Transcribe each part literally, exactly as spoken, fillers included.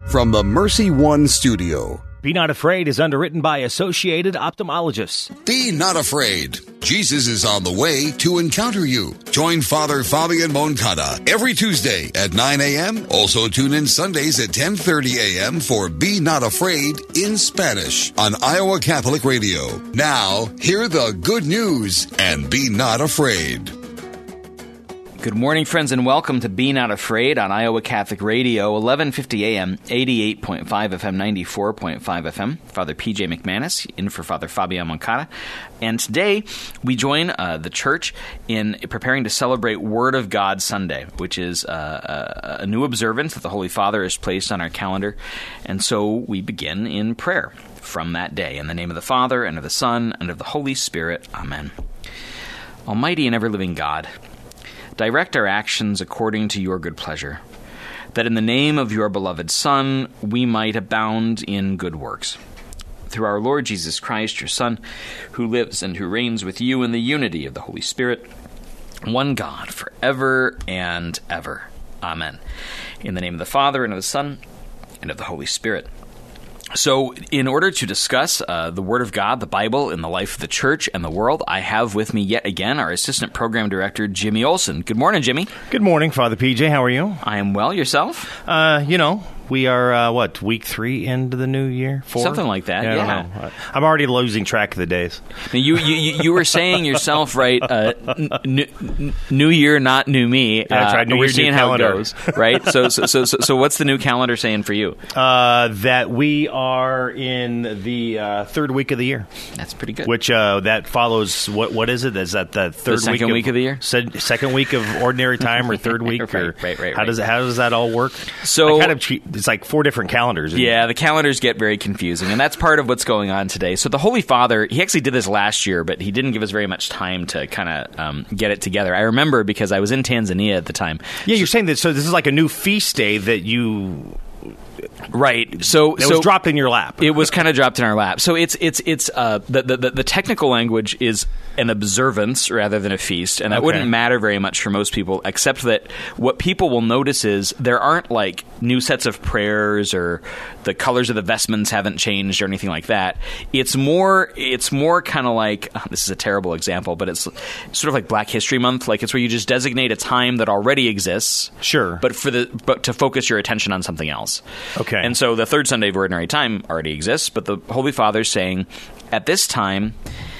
from the Mercy One studio. Be Not Afraid is underwritten by Associated Ophthalmologists. Be not afraid. Jesus is on the way to encounter you. Join Father Fabian Moncada every Tuesday at nine a.m. Also tune in Sundays at ten thirty a.m. for Be Not Afraid in Spanish on Iowa Catholic Radio. Now, hear the good news and be not afraid. Good morning, friends, and welcome to Be Not Afraid on Iowa Catholic Radio, eleven fifty a.m., eighty-eight point five F M, ninety-four point five F M. Father P J McManus, in for Father Fabian Moncada. And today, we join uh, the church in preparing to celebrate Word of God Sunday, which is uh, a, a new observance that the Holy Father has placed on our calendar. And so we begin in prayer from that day. In the name of the Father, and of the Son, and of the Holy Spirit. Amen. Almighty and ever-living God, direct our actions according to your good pleasure, that in the name of your beloved Son we might abound in good works. Through our Lord Jesus Christ, your Son, who lives and who reigns with you in the unity of the Holy Spirit, one God, forever and ever. Amen. In the name of the Father, and of the Son, and of the Holy Spirit. So, in order to discuss uh, the Word of God, the Bible, in the life of the Church and the world, I have with me yet again our Assistant Program Director, Jimmy Olson. Good morning, Jimmy. Good morning, Father P J. How are you? I am well. Yourself? Uh, you know, we are, uh, what, week three into the new year? Four? Something like that, yeah. yeah. I don't know. I'm already losing track of the days. Now, you, you you were saying yourself, right, uh, n- n- new year, not new me. Yeah, that's right. New uh, we're year, seeing new how it calendar. goes, right? So, so, so, so, so what's the new calendar saying for you? Uh, that we are in the uh, third week of the year. That's pretty good. Which, uh, that follows, what what is it? Is that the third The second week, week of the year? Se- second week of ordinary time or third week? Right, or right, right, How right. does, how does that all work? So- I kind of treat, it's like four different calendars. Yeah, the calendars get very confusing, and that's part of what's going on today. So the Holy Father, he actually did this last year, but he didn't give us very much time to kind of um, get it together. I remember because I was in Tanzania at the time. Yeah, you're saying that, so this is like a new feast day that you... Right. So It so was dropped in your lap. It was kind of dropped in our lap. So it's it's it's uh, the, the the technical language is an observance rather than a feast, and that Okay. wouldn't matter very much for most people, except that what people will notice is there aren't like new sets of prayers or the colors of the vestments haven't changed or anything like that. It's more it's more kind of like oh, this is a terrible example, but it's sort of like Black History Month. Like it's where you just designate a time that already exists, Sure. but for the but to focus your attention on something else. Okay. And so the third Sunday of Ordinary Time already exists, but the Holy Father's saying, at this time,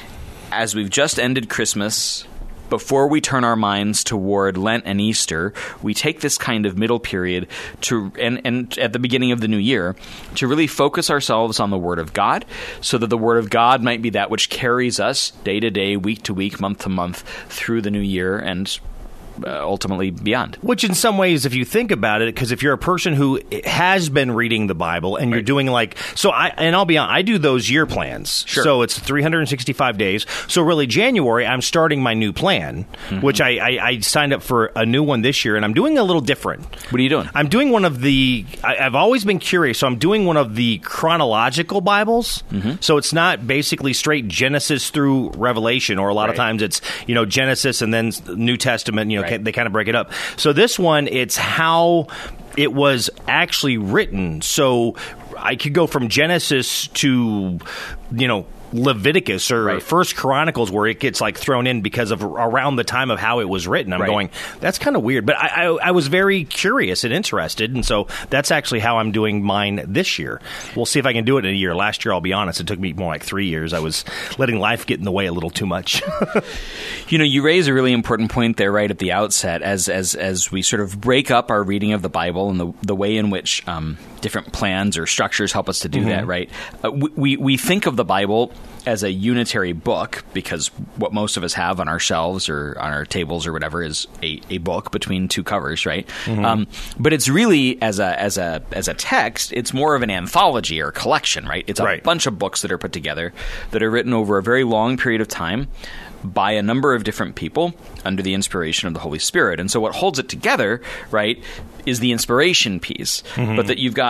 as we've just ended Christmas, before we turn our minds toward Lent and Easter, we take this kind of middle period to and, and at the beginning of the new year to really focus ourselves on the Word of God, so that the Word of God might be that which carries us day to day, week to week, month to month through the new year and Uh, ultimately beyond. Which in some ways, if you think about it, because if you're a person who has been reading the Bible and you're Right. doing like, so I, and I'll be honest, I do those year plans. Sure. So it's three hundred sixty-five days. So really January, I'm starting my new plan, Mm-hmm. which I, I, I signed up for a new one this year, and I'm doing a little different. What are you doing? I'm doing one of the, I, I've always been curious, so I'm doing one of the chronological Bibles. Mm-hmm. So it's not basically straight Genesis through Revelation, or a lot of Right. times it's, you know, Genesis and then New Testament, you know, Right. they kind of break it up. So this one, it's how it was actually written. So I could go from Genesis to, you know, Leviticus or Right. First Chronicles, where it gets like thrown in because of around the time of how it was written. I'm Right. going, that's kind of weird. But I, I, I was very curious and interested, and so that's actually how I'm doing mine this year. We'll see if I can do it in a year. Last year, I'll be honest, it took me more like three years. I was letting life get in the way a little too much. You know, you raise a really important point there right at the outset as as as we sort of break up our reading of the Bible and the the way in which um, different plans or structures help us to do Mm-hmm. that, right? Uh, we, we we think of the Bible as a unitary book because what most of us have on our shelves or on our tables or whatever is a, a book between two covers, right? Mm-hmm. Um, but it's really as a as a as a text, it's more of an anthology or collection, right? It's a Right. bunch of books that are put together that are written over a very long period of time by a number of different people under the inspiration of the Holy Spirit. And so what holds it together, right, is the inspiration piece. Mm-hmm. But that you've got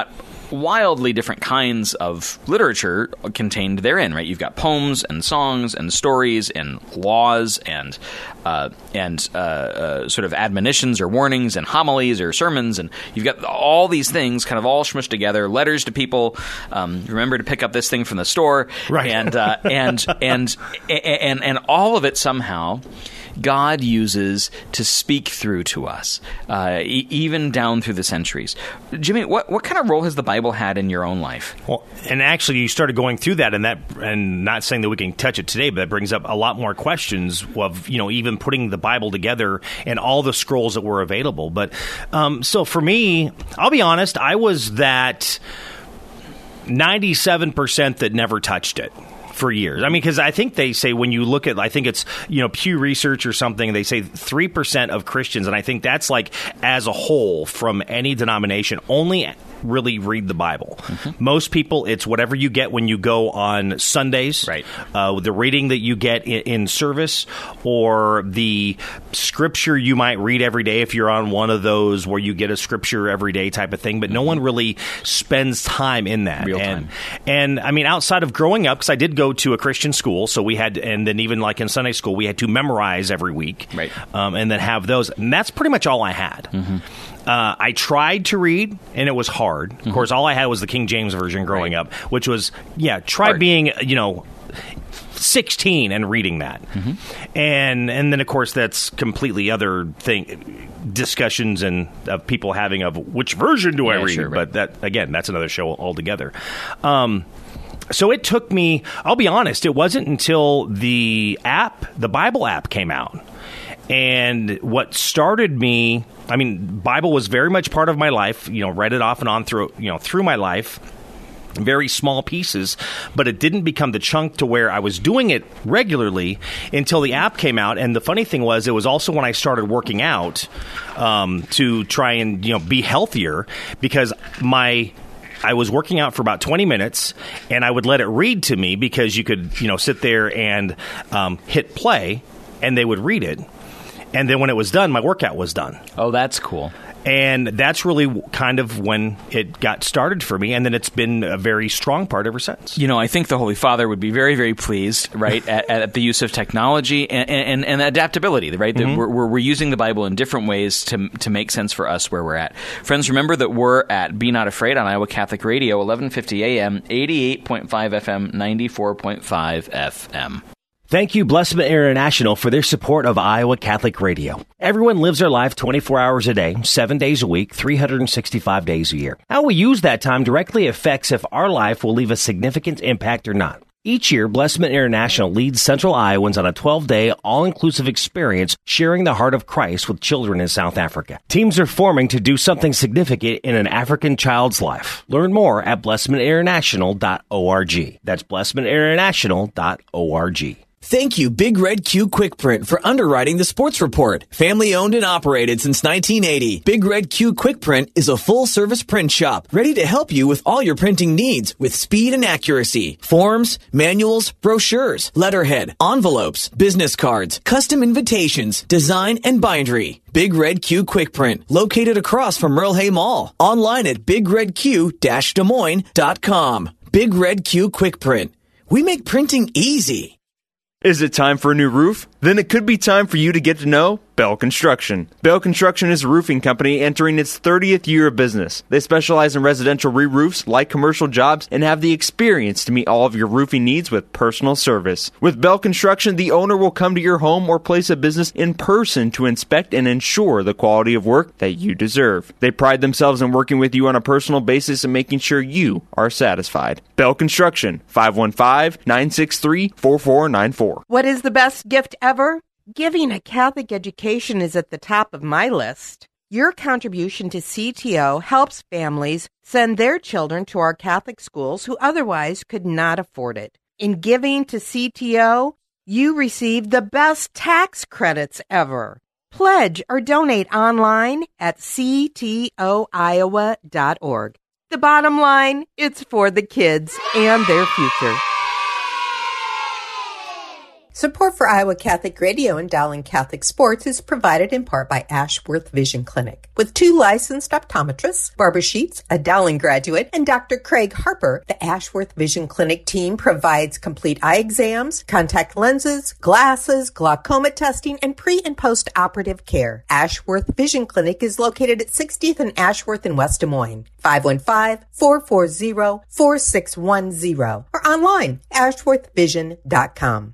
wildly different kinds of literature contained therein, right? You've got poems and songs and stories and laws and uh, and uh, uh, sort of admonitions or warnings and homilies or sermons, and you've got all these things kind of all smushed together. Letters to people. Um, remember to pick up this thing from the store, right? And uh, and, and and and and all of it somehow God uses to speak through to us, uh, e- even down through the centuries. Jimmy, what what kind of role has the Bible had in your own life? Well, and actually, you started going through that, and that, and not saying that we can touch it today, but that brings up a lot more questions of, you know, even putting the Bible together and all the scrolls that were available. But um, so for me, I'll be honest, I was that ninety-seven percent that never touched it for years. I mean, because I think they say when you look at, I think it's, you know, Pew Research or something, they say three percent of Christians, and I think that's like as a whole from any denomination, only really read the Bible. Mm-hmm. Most people, it's whatever you get when you go on Sundays, right? Uh, the reading that you get in, in service, or the scripture you might read every day if you're on one of those where you get a scripture every day type of thing. But mm-hmm. no one really spends time in that. Real and, time. And I mean, outside of growing up, because I did go to a Christian school, so we had, and then even like in Sunday school, we had to memorize every week, right? Um, and then have those, and that's pretty much all I had. Mm-hmm. Uh, I tried to read, and it was hard. Mm-hmm. Of course, all I had was the King James Version growing right. up, which was, yeah, try hard. being, you know, sixteen and reading that. Mm-hmm. And and then, of course, that's completely other thing, discussions and of people having of which version do yeah, I read? Sure, right. But that, again, that's another show altogether. Um, so it took me, I'll be honest, it wasn't until the app, the Bible app came out. And what started me, I mean, Bible was very much part of my life, you know, read it off and on through, you know, through my life, very small pieces, but it didn't become the chunk to where I was doing it regularly until the app came out. And the funny thing was, it was also when I started working out um, to try and, you know, be healthier, because my... I was working out for about twenty minutes, and I would let it read to me, because you could, you know, sit there and um, hit play, and they would read it. And then when it was done, my workout was done. Oh, that's cool. And that's really kind of when it got started for me, and then it's been a very strong part ever since. You know, I think the Holy Father would be very, very pleased, right, at, at the use of technology and, and, and adaptability, right? Mm-hmm. That we're, we're using the Bible in different ways to to make sense for us where we're at. Friends, remember that we're at Be Not Afraid on Iowa Catholic Radio, eleven fifty A M, eighty-eight point five F M, ninety-four point five F M. Thank you, Blessman International, for their support of Iowa Catholic Radio. Everyone lives their life twenty-four hours a day, seven days a week, three hundred sixty-five days a year. How we use that time directly affects if our life will leave a significant impact or not. Each year, Blessman International leads Central Iowans on a twelve-day, all-inclusive experience sharing the heart of Christ with children in South Africa. Teams are forming to do something significant in an African child's life. Learn more at blessman international dot org. That's blessman international dot org. Thank you, Big Red Q QuickPrint, for underwriting the Sports Report. Family owned and operated since nineteen eighty. Big Red Q QuickPrint is a full-service print shop ready to help you with all your printing needs with speed and accuracy. Forms, manuals, brochures, letterhead, envelopes, business cards, custom invitations, design, and bindery. Big Red Q QuickPrint, located across from Merle Hay Mall. Online at big red q dash des moines dot com. Big Red Q QuickPrint. We make printing easy. Is it time for a new roof? Then it could be time for you to get to know Bell Construction. Bell Construction is a roofing company entering its thirtieth year of business. They specialize in residential re-roofs, light commercial jobs, and have the experience to meet all of your roofing needs with personal service. With Bell Construction, the owner will come to your home or place of business in person to inspect and ensure the quality of work that you deserve. They pride themselves in working with you on a personal basis and making sure you are satisfied. Bell Construction, five one five, nine six three, four four nine four. What is the best gift ever? Giving a Catholic education is at the top of my list. Your contribution to C T O helps families send their children to our Catholic schools who otherwise could not afford it. In giving to C T O, you receive the best tax credits ever. Pledge or donate online at c t o iowa dot org. The bottom line, it's for the kids and their future. Support for Iowa Catholic Radio and Dowling Catholic Sports is provided in part by Ashworth Vision Clinic. With two licensed optometrists, Barbara Sheets, a Dowling graduate, and Doctor Craig Harper, the Ashworth Vision Clinic team provides complete eye exams, contact lenses, glasses, glaucoma testing, and pre- and post-operative care. Ashworth Vision Clinic is located at sixtieth and Ashworth in West Des Moines. five one five, four four zero, four six one zero or online, ashworth vision dot com.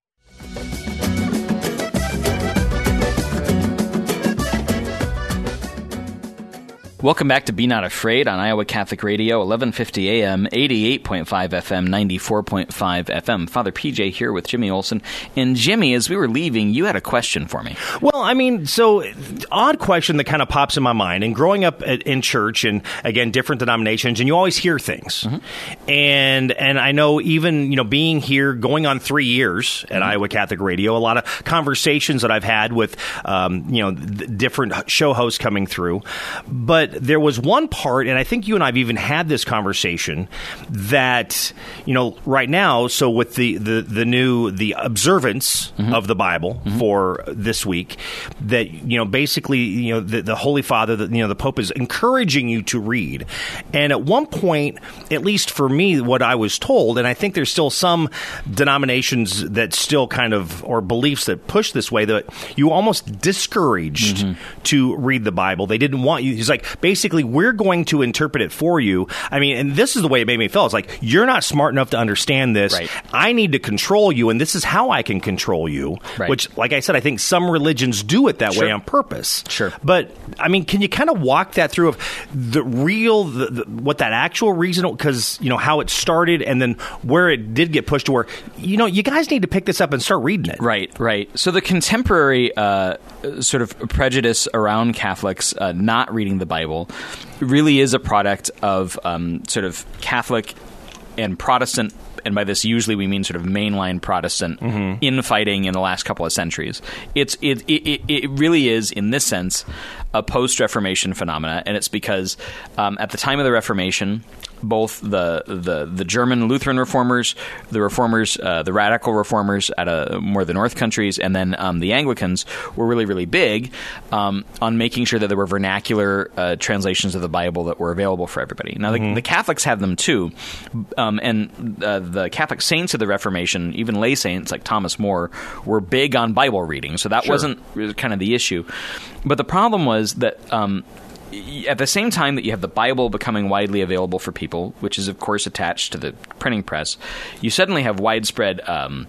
Welcome back to Be Not Afraid on Iowa Catholic Radio, eleven fifty A M, eighty-eight point five F M, ninety-four point five F M. Father P J here with Jimmy Olson. And Jimmy, as we were leaving, you had a question for me. Well, I mean, so odd question that kind of pops in my mind. And growing up at, in church, and again, different denominations, and you always hear things. Mm-hmm. And and I know even, you know, being here, going on three years at mm-hmm. Iowa Catholic Radio, a lot of conversations that I've had with, um, you know, th- different show hosts coming through. But there was one part, and I think you and I have even had this conversation, that, you know, right now, so with the, the, the new, the observance mm-hmm. of the Bible mm-hmm. for this week, that, you know, basically, you know, the, the Holy Father, the, you know, the Pope is encouraging you to read. And at one point, at least for me, what I was told, and I think there's still some denominations that still kind of, or beliefs that push this way, that you almost discouraged mm-hmm. to read the Bible. They didn't want you. He's like, basically, we're going to interpret it for you. I mean, and this is the way it made me feel. It's like, you're not smart enough to understand this. Right. I need to control you, and this is how I can control you. Right. Which, like I said, I think some religions do it that Sure. way on purpose. Sure. But, I mean, can you kind of walk that through of the real, the, the, what that actual reason, because, you know, how it started and then where it did get pushed to where, you know, you guys need to pick this up and start reading it. Right, right. So the contemporary uh, sort of prejudice around Catholics uh, not reading the Bible really is a product of um, sort of Catholic and Protestant, and by this usually we mean sort of mainline Protestant mm-hmm. infighting in the last couple of centuries. It's it it, it really is, in this sense, a post-Reformation phenomena, and it's because um, at the time of the Reformation, both the the, the German Lutheran reformers, the reformers, uh, the radical reformers out of more of the North countries, and then um, the Anglicans were really, really big um, on making sure that there were vernacular uh, translations of the Bible that were available for everybody. Now, mm-hmm. the, the Catholics have them too, um, and uh, the Catholic saints of the Reformation, even lay saints like Thomas More, were big on Bible reading, so that sure. wasn't kind of the issue. But the problem was that um, at the same time that you have the Bible becoming widely available for people, which is, of course, attached to the printing press, you suddenly have widespread um,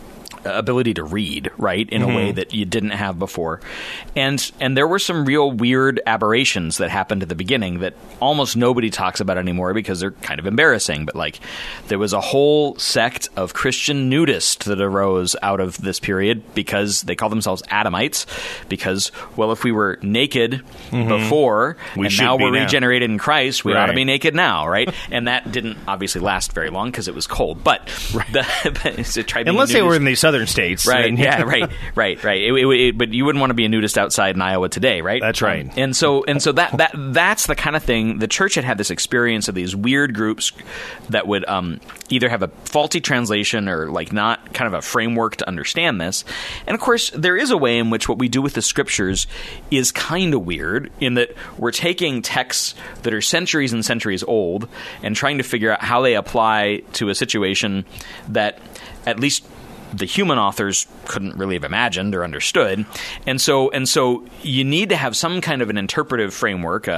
ability to read, right, in mm-hmm. a way that you didn't have before. And and there were some real weird aberrations that happened at the beginning that almost nobody talks about anymore because they're kind of embarrassing. But, like, there was a whole sect of Christian nudists that arose out of this period because they call themselves Adamites, because, well, if we were naked mm-hmm. before we and now we're now. regenerated in Christ, we right. ought to be naked now, right? And that didn't obviously last very long because it was cold. But, right. the, but so try being unless a they were nudist. in the southern states. Right, then, yeah, right, right, right. It, it, it, but you wouldn't want to be a nudist outside in Iowa today, right? That's right. Um, and so, and so that that that's the kind of thing. The church had had this experience of these weird groups that would um, either have a faulty translation or like not kind of a framework to understand this. And of course, there is a way in which what we do with the scriptures is kind of weird, in that we're taking texts that are centuries and centuries old and trying to figure out how they apply to a situation that at least the human authors couldn't really have imagined or understood. And so and so you need to have some kind of an interpretive framework,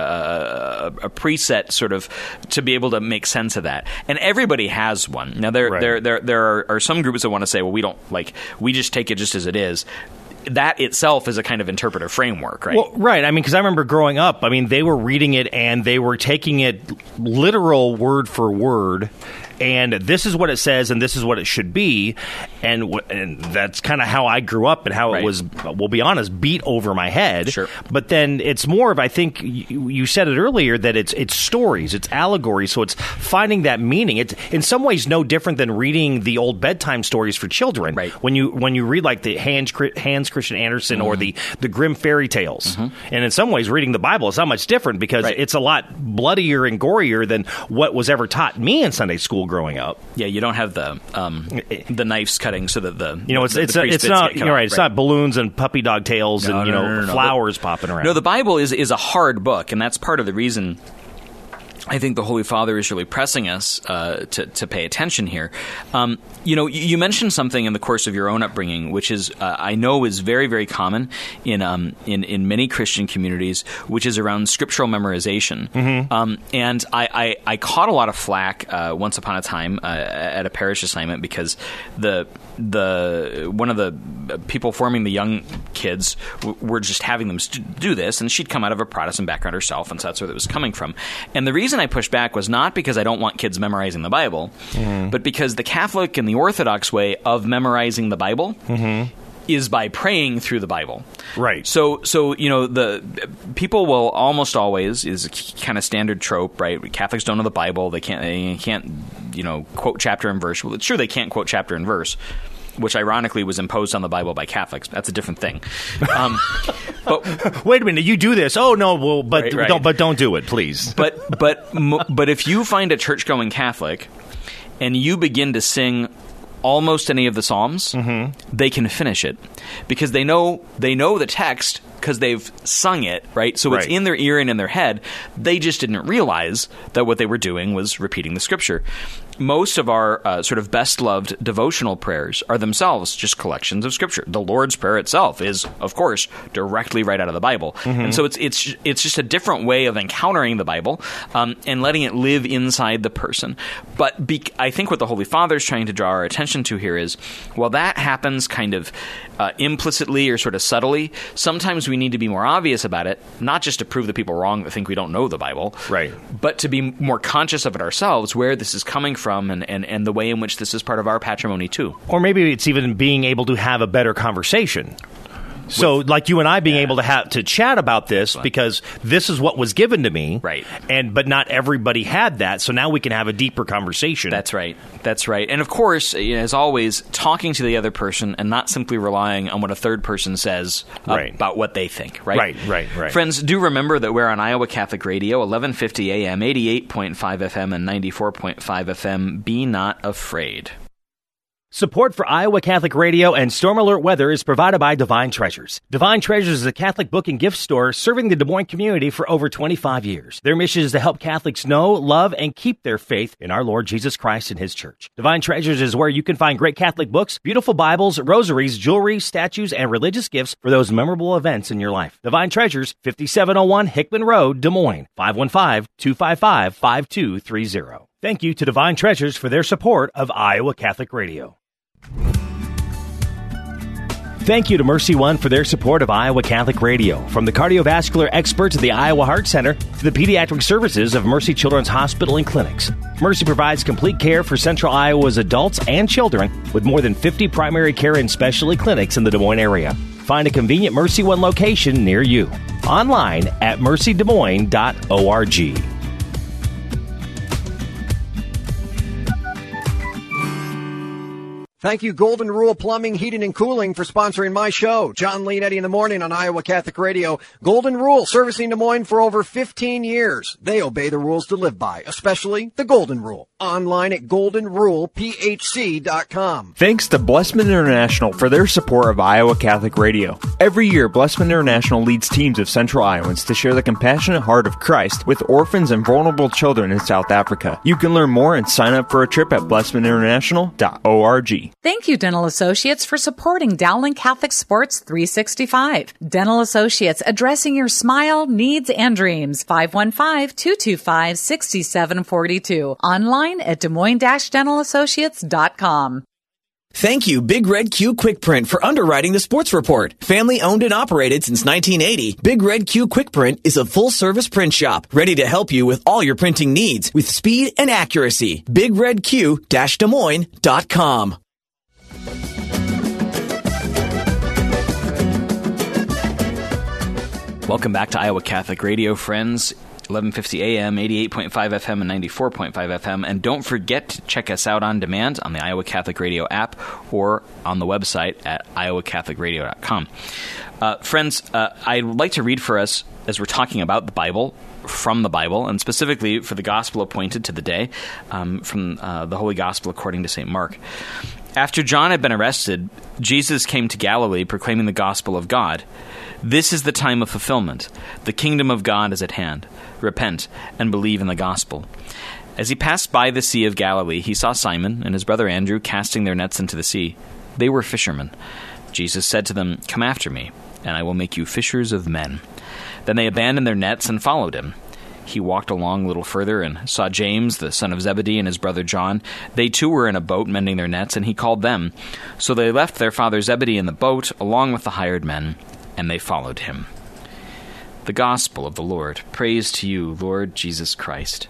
a, a, a preset sort of, to be able to make sense of that. And everybody has one. Now, there right. there there there are, are some groups that want to say, well, we don't, like, we just take it just as it is. That itself is a kind of interpretive framework, right? Well, right. I mean, because I remember growing up, I mean, they were reading it and they were taking it literal word for word. And this is what it says, and this is what it should be, and w- and that's kind of how I grew up, and how right. it was, we'll be honest, beat over my head. Sure. But then it's more of, I think you, you said it earlier, that it's it's stories, it's allegory, so it's finding that meaning. It's in some ways no different than reading the old bedtime stories for children. Right. When you when you read like the Hans Hans Hans Christian Andersen mm-hmm. or the, the Grimm fairy tales. Mm-hmm. And in some ways, reading the Bible is not much different because right. it's a lot bloodier and gorier than what was ever taught me in Sunday school growing up. Yeah, you don't have the um, the knives cutting so that the you know it's the, it's the a, it's not you're right. It's right. not balloons and puppy dog tails no, and you no, know no, no, no. flowers but, popping around. No, the Bible is is a hard book, and that's part of the reason I think the Holy Father is really pressing us uh, to, to pay attention here. Um, you know, you, you mentioned something in the course of your own upbringing, which is uh, I know is very, very common in um, in, in many Christian communities, which is around scriptural memorization. Mm-hmm. Um, and I, I, I caught a lot of flack uh, once upon a time uh, at a parish assignment because the the one of the people forming the young kids w- were just having them st- do this, and she'd come out of a Protestant background herself, and so that's where it was coming from. And the reason I pushed back was not because I don't want kids memorizing the Bible, mm-hmm. but because the Catholic and the Orthodox way of memorizing the Bible mm-hmm. is by praying through the Bible. Right. So, so you know, the people will almost always, is a kind of standard trope, right? Catholics don't know the Bible. They can't, they can't, you know, quote chapter and verse. Well, it's true they can't quote chapter and verse, which ironically was imposed on the Bible by Catholics. That's a different thing. Um, but wait a minute, you do this? Oh no, well, but right, right. don't, but don't do it, please. But but but if you find a church-going Catholic and you begin to sing almost any of the Psalms, mm-hmm. they can finish it because they know they know the text because they've sung it, right? So it's right. in their ear and in their head. They just didn't realize that what they were doing was repeating the scripture. Most of our uh, sort of best-loved devotional prayers are themselves just collections of scripture. The Lord's Prayer itself is, of course, directly right out of the Bible. Mm-hmm. And so it's it's it's just a different way of encountering the Bible um, and letting it live inside the person. But be- I think what the Holy Father is trying to draw our attention to here is, while that happens kind of uh, implicitly or sort of subtly, sometimes we need to be more obvious about it, not just to prove the people wrong that think we don't know the Bible, right, but to be more conscious of it ourselves, where this is coming from and, and, and the way in which this is part of our patrimony too. Or maybe it's even being able to have a better conversation. So, With, like you and I being yeah. able to have to chat about this because this is what was given to me, right? And but not everybody had that, so now we can have a deeper conversation. That's right. That's right. And of course, as always, talking to the other person and not simply relying on what a third person says right. about what they think. Right. Right. Right. Right. Friends, do remember that we're on Iowa Catholic Radio, eleven fifty A M, eighty-eight point five F M, and ninety-four point five F M. Be not afraid. Support for Iowa Catholic Radio and Storm Alert Weather is provided by Divine Treasures. Divine Treasures is a Catholic book and gift store serving the Des Moines community for over twenty-five years. Their mission is to help Catholics know, love, and keep their faith in our Lord Jesus Christ and His Church. Divine Treasures is where you can find great Catholic books, beautiful Bibles, rosaries, jewelry, statues, and religious gifts for those memorable events in your life. Divine Treasures, fifty-seven oh one Hickman Road, Des Moines, five one five, two five five, five two three zero. Thank you to Divine Treasures for their support of Iowa Catholic Radio. Thank you to Mercy One for their support of Iowa Catholic Radio. From the cardiovascular experts at the Iowa Heart Center to the pediatric services of Mercy Children's Hospital and Clinics, Mercy provides complete care for Central Iowa's adults and children with more than fifty primary care and specialty clinics in the Des Moines area. Find a convenient Mercy One location near you. Online at mercy des moines dot org. Thank you, Golden Rule Plumbing, Heating, and Cooling, for sponsoring my show. John Lee and Eddie in the morning on Iowa Catholic Radio. Golden Rule, servicing Des Moines for over fifteen years. They obey the rules to live by, especially the Golden Rule. Online at golden rule p h c dot com. Thanks to Blessman International for their support of Iowa Catholic Radio. Every year, Blessman International leads teams of Central Iowans to share the compassionate heart of Christ with orphans and vulnerable children in South Africa. You can learn more and sign up for a trip at blessman international dot org. Thank you, Dental Associates, for supporting Dowling Catholic Sports three sixty-five. Dental Associates, addressing your smile, needs, and dreams. five one five, two two five, six seven four two. Online at des moines dash dental associates dot com. Thank you, Big Red Q Quick Print, for underwriting the sports report. Family owned and operated since nineteen eighty, Big Red Q Quick Print is a full-service print shop ready to help you with all your printing needs with speed and accuracy. big red q dash des moines dot com. Welcome back to Iowa Catholic Radio, friends. eleven fifty A M, eighty-eight point five F M, and ninety-four point five F M. And don't forget to check us out on demand on the Iowa Catholic Radio app or on the website at iowa catholic radio dot com. Uh, friends, uh, I'd like to read for us, as we're talking about the Bible, from the Bible, and specifically for the Gospel appointed to the day, um, from uh, the Holy Gospel according to Saint Mark. After John had been arrested, Jesus came to Galilee proclaiming the gospel of God. This is the time of fulfillment. The kingdom of God is at hand. Repent and believe in the gospel. As he passed by the Sea of Galilee, he saw Simon and his brother Andrew casting their nets into the sea. They were fishermen. Jesus said to them, "Come after me, and I will make you fishers of men." Then they abandoned their nets and followed him. He walked along a little further and saw James, the son of Zebedee, and his brother John. They too were in a boat mending their nets, and he called them. So they left their father Zebedee in the boat, along with the hired men, and they followed him. The Gospel of the Lord. Praise to you, Lord Jesus Christ.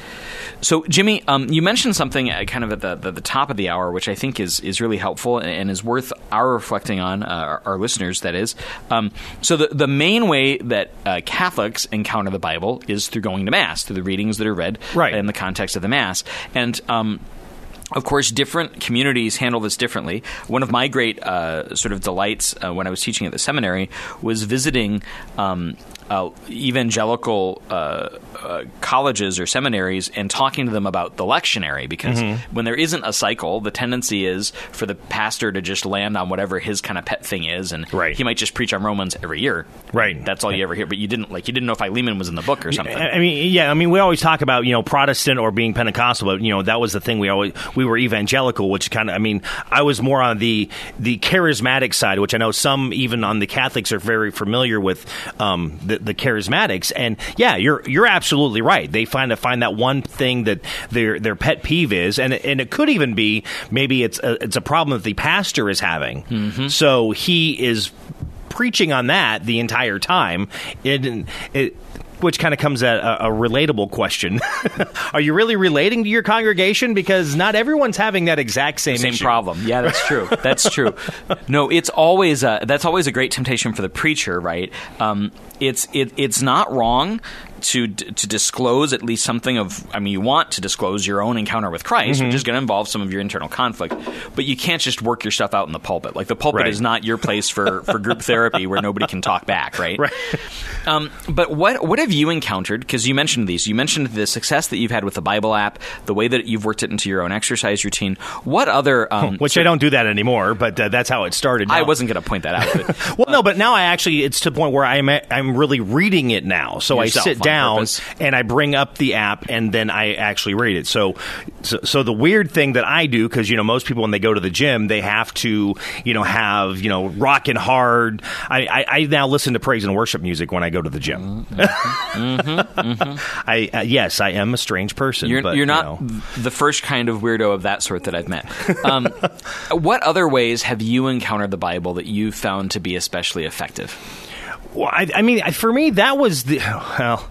So, Jimmy, um, you mentioned something uh, kind of at the, the, the top of the hour, which I think is, is really helpful and, and is worth our reflecting on, uh, our, our listeners, that is. Um, so the, the main way that uh, Catholics encounter the Bible is through going to Mass, through the readings that are read right. in the context of the Mass. And um of course, different communities handle this differently. One of my great uh, sort of delights uh, when I was teaching at the seminary was visiting um, uh, evangelical uh, uh, colleges or seminaries and talking to them about the lectionary, because mm-hmm. when there isn't a cycle, the tendency is for the pastor to just land on whatever his kind of pet thing is, and right. he might just preach on Romans every year. Right, that's all you ever hear. But you didn't like you didn't know if Philemon was in the book or something. I mean, yeah, I mean, we always talk about you know Protestant or being Pentecostal, but you know that was the thing we always. We were evangelical, which kind of, I mean, I was more on the the charismatic side, which I know some even on the Catholics are very familiar with um, the, the charismatics. And yeah, you're you're absolutely right. They find to find that one thing that their their pet peeve is, and and it could even be maybe it's a, it's a problem that the pastor is having. Mm-hmm. So he is preaching on that the entire time. It, it Which kind of comes at a, a relatable question. Are you really relating to your congregation? Because not everyone's having that exact same same issue. problem. Yeah, that's true. That's true. No, it's always a, that's always a great temptation for the preacher, right? Um, it's it, it's not wrong to to disclose at least something of, I mean, you want to disclose your own encounter with Christ, mm-hmm. which is going to involve some of your internal conflict, but you can't just work your stuff out in the pulpit. Like the pulpit right. is not your place for, for group therapy where nobody can talk back, right? Right. Um, but what what have you encountered? Because you mentioned these. You mentioned the success that you've had with the Bible app, the way that you've worked it into your own exercise routine. What other... Um, Which so, I don't do that anymore, but uh, that's how it started. I now. wasn't going to point that out. But, well, uh, no, but now I actually, it's to the point where I'm I'm really reading it now. So I sit down purpose. and I bring up the app and then I actually read it. So so, so the weird thing that I do, because, you know, most people when they go to the gym, they have to, you know, have, you know, rockin' hard. I, I, I now listen to praise and worship music when I go to the gym. Mm-hmm, mm-hmm. I uh, yes, I am a strange person. You're, but, you're not you know. the first kind of weirdo of that sort that I've met. Um, what other ways have you encountered the Bible that you found to be especially effective? Well, I, I mean, for me, that was the, well,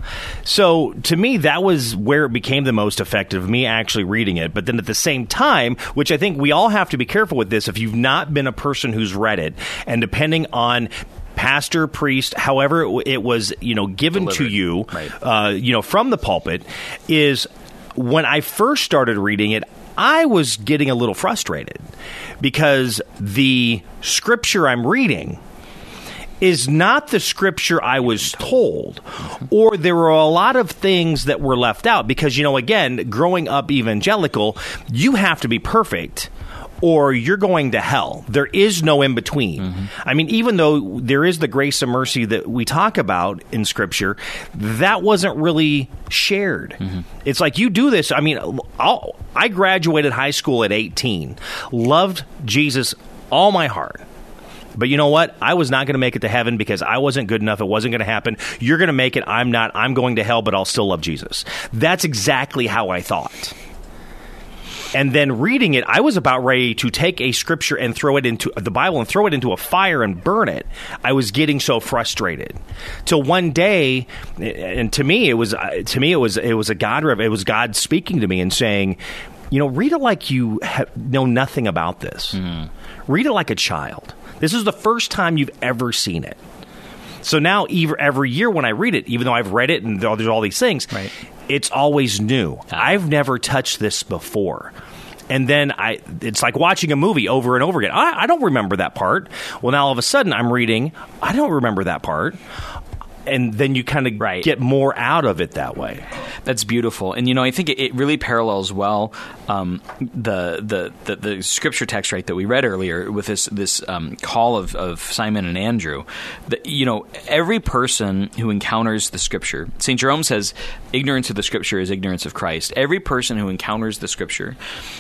so to me, that was where it became the most effective, me actually reading it. But then at the same time, which I think we all have to be careful with this, if you've not been a person who's read it, and depending on pastor, priest, however it, it was, you know, given Delivered. to you, right. uh, you know, from the pulpit, is when I first started reading it, I was getting a little frustrated because the scripture I'm reading is not the scripture I was told, or there were a lot of things that were left out because, you know, again, growing up evangelical, you have to be perfect or you're going to hell. There is no in between. Mm-hmm. I mean, even though there is the grace and mercy that we talk about in Scripture, that wasn't really shared. Mm-hmm. It's like you do this. I mean, I'll, I graduated high school at eighteen, loved Jesus all my heart. But you know what? I was not going to make it to heaven because I wasn't good enough. It wasn't going to happen. You're going to make it. I'm not. I'm going to hell, but I'll still love Jesus. That's exactly how I thought. And then reading it, I was about ready to take a scripture and throw it into the Bible and throw it into a fire and burn it. I was getting so frustrated. Till one day, and to me, it was to me it was it was a God it was God speaking to me and saying, you know, read it like you have, know nothing about this. Mm. Read it like a child. This is the first time you've ever seen it. So now even, every year when I read it, even though I've read it and there's all these things, right. it's always new. Ah. I've never touched this before. And then I, it's like watching a movie over and over again. I, I don't remember that part. Well, now all of a sudden I'm reading, I don't remember that part. And then you kind of right. get more out of it that way. That's beautiful. And, you know, I think it, it really parallels well um, the, the, the the scripture text, right, that we read earlier with this this um, call of, of Simon and Andrew. The, you know, every person who encounters the scripture, Saint Jerome says, ignorance of the scripture is ignorance of Christ. Every person who encounters the scripture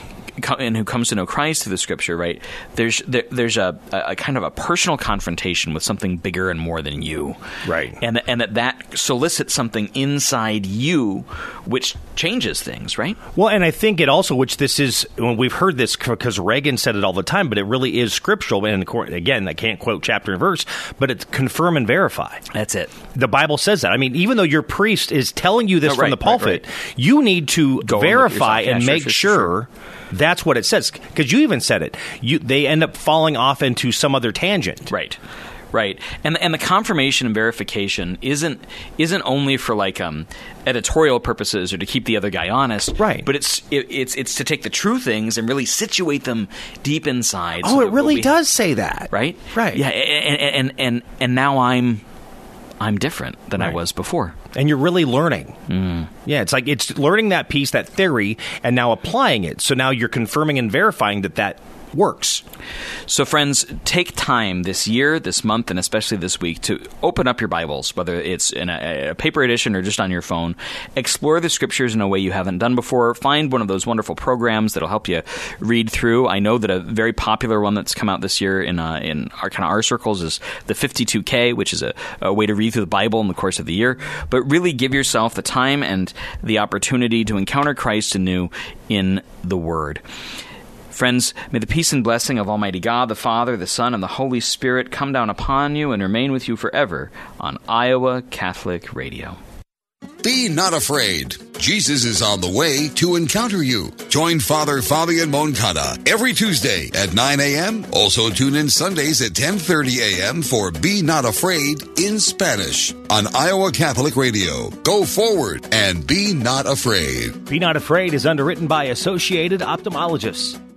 and who comes to know Christ through the scripture, right, there's there, there's a, a kind of a personal confrontation with something bigger and more than you. Right. And, and that that solicits something inside you which changes things, right? Well, and I think it also, which this is, when we've heard this because Reagan said it all the time, but it really is scriptural. And again, I can't quote chapter and verse, but it's confirm and verify. That's it. The Bible says that. I mean, even though your priest is telling you this oh, from right, the pulpit, right, right. you need to Go verify and, and yeah, make sure, sure, sure, sure. That's what it says. Because you even said it. You They end up falling off into some other tangent. Right. Right, and and the confirmation and verification isn't isn't only for like um, editorial purposes or to keep the other guy honest, right? But it's it, it's it's to take the true things and really situate them deep inside. Oh, so it really we, does say that, right? Right. Yeah, and and and, and now I'm I'm different than right. I was before. And you're really learning. Mm. Yeah, it's like it's learning that piece, that theory, and now applying it. So now you're confirming and verifying that that works. So, friends, take time this year, this month, and especially this week to open up your Bibles, whether it's in a, a paper edition or just on your phone. Explore the scriptures in a way you haven't done before. Find one of those wonderful programs that'll help you read through. I know that a very popular one that's come out this year in uh, in our kind of our circles is the fifty-two K, which is a, a way to read through the Bible in the course of the year. But really give yourself the time and the opportunity to encounter Christ anew in the Word. Friends, may the peace and blessing of Almighty God, the Father, the Son, and the Holy Spirit come down upon you and remain with you forever on Iowa Catholic Radio. Be not afraid. Jesus is on the way to encounter you. Join Father Fabian Moncada every Tuesday at nine a.m. Also tune in Sundays at ten thirty a.m. for Be Not Afraid in Spanish on Iowa Catholic Radio. Go forward and be not afraid. Be Not Afraid is underwritten by Associated Ophthalmologists.